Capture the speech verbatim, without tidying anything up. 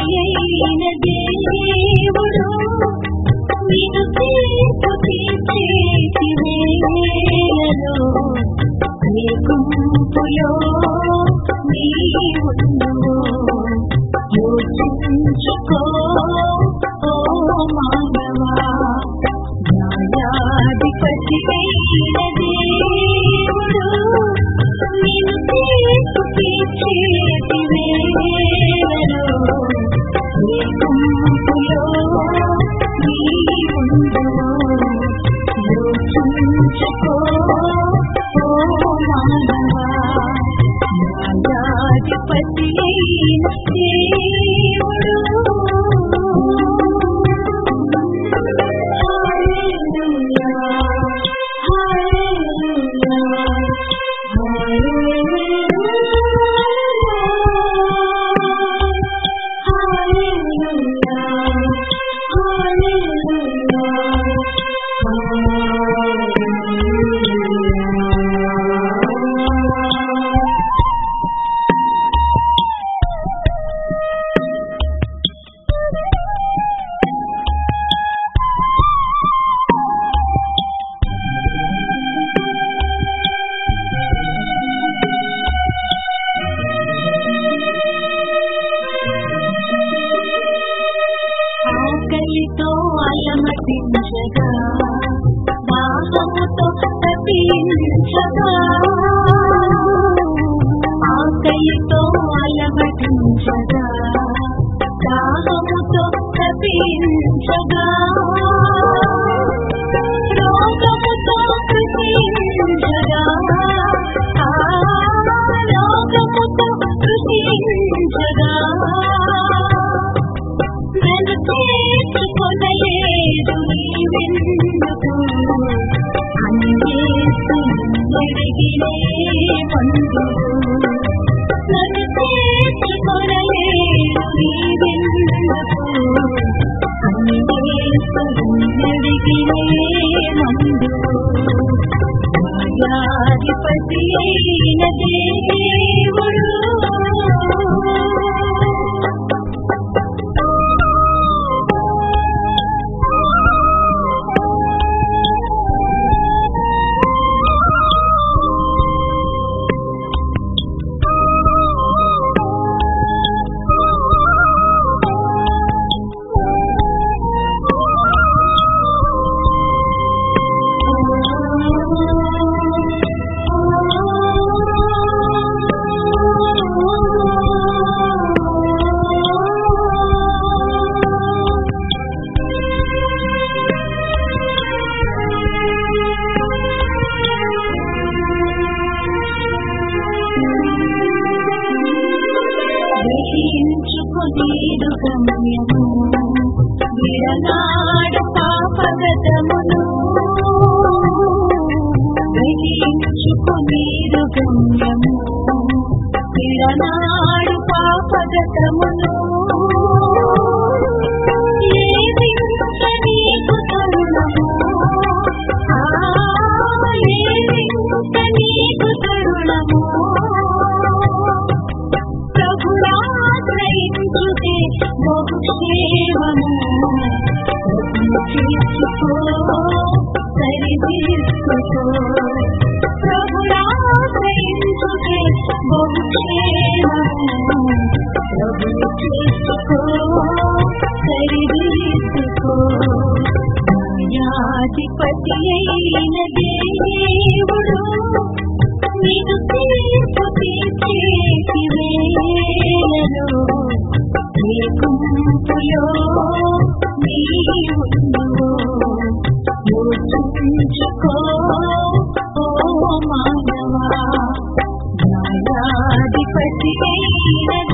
అయిన దేవుడు నిన్ను తీర్పు తీర్చేటి వేళలో నీ గుంపులో నీవుండువు. యోచించుకో ఓ మానవా, న్యాయాధిపతి అయిన దేవుడు నిన్ను తీర్పు తీర్చేటి వేళలో నీ గుంపులో నీవుండువు. యోచించుకో ఓ మానవా, న్యాయాధిపతి అయిన దేవుడు. ఆకలితో అలమటించగా, దాహముతో తప్పించగా, ఆకలితో అలమటించగా, దాహముతో తప్పించగా, రోగముతో కృషించగా, రోగముతో కృషించగా, నన్ను చేర్చుకొనలేదు నీవెందుకు, అన్యేసు ఎరిగినే బంధువు. నన్ను చేర్చుకొనలేదు నీవెందుకు, అన్యేసు ఎరిగినే బంధువు. న్యాయాధిపతి అయిన దేవుడు గ్రహించుకొనీదు గమ్యము, విడనాడు పాపగతమును. గ్రహించుకొనీదు గమ్యము, విడనాడు పాపగతమును. లేదింక నీకు తరుణము, లేదింక నీకు తరుణము. ప్రభురాశ్రయించుటే బహుక్షేమము, తీర్చుకో సరిదిద్దుకో. ప్రభురాశ్రయించుటే బహుక్షేమము, ప్రభువు తీర్చుకో సరిదిద్దుకో. న్యాయాధిపతి అయిన దేవుడు నిన్ను తీర్పు తీర్చేటి వేళలో నీ గుంపులో నీవుండువు. యోచించుకో ఓ మానవా, న్యాయాధిపతి అయిన